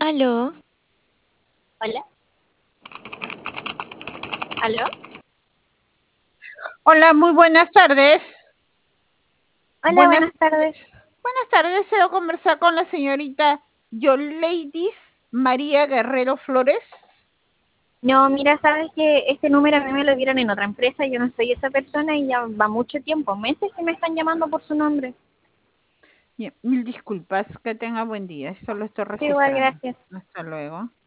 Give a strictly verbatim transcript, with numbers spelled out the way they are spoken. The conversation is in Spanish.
Aló, Hola, aló. Hola, muy buenas tardes. Hola, Buenas, buenas tardes. buenas tardes. Deseo conversar con la señorita Yoleidis María Guerrero Flores. No, mira, sabes que este número a mí me lo dieron en otra empresa, yo no soy esa persona y ya va mucho tiempo, meses que me están llamando por su nombre. Bien, mil disculpas. Que tenga buen día. Esto lo estoy Igual, registrando. gracias. Hasta luego.